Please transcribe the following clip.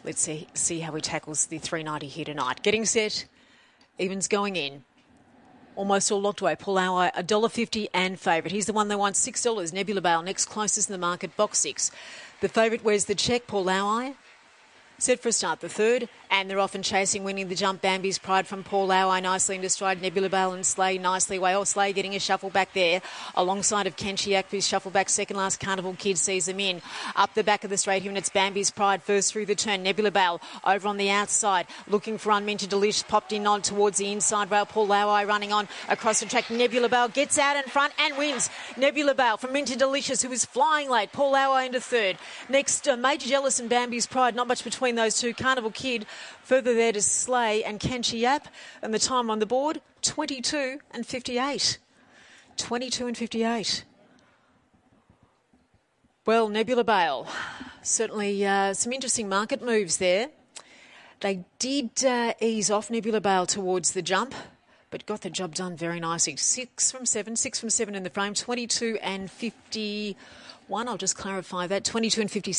Let's see how he tackles the 390 here tonight. Getting set. Evens going in. Almost all locked away. Paul Auer, $1.50 and favourite. He's the one they want, $6. Nebula Bale, next closest in the market, box 6. The favourite wears the check, Paul Auer. Set for a start, the third, and they're often chasing, winning the jump. Bambi's Pride from Paul Auer, nicely into stride. Nebula Bale and Slay nicely away. Slay getting a shuffle back there, alongside of Kenchiak, who's shuffle back second last. Carnival Kid sees them in. Up the back of the straight here, and it's Bambi's Pride first through the turn. Nebula Bale over on the outside, looking for Unminted Delicious, popped in on towards the inside rail. Paul Auer running on across the track. Nebula Bale gets out in front and wins. Nebula Bale from Minted Delicious, who is flying late. Paul Auer into third. Next, Major Jealous and Bambi's Pride, not much between those two. Carnival Kid further there to Slay and Kenchi Yap, and the time on the board 22 and 58. 22 and 58. Well, Nebula Bale, certainly some interesting market moves there. They did ease off Nebula Bale towards the jump, but got the job done very nicely. 6 from 7 in the frame, 22 and 51. I'll just clarify that, 22 and 56.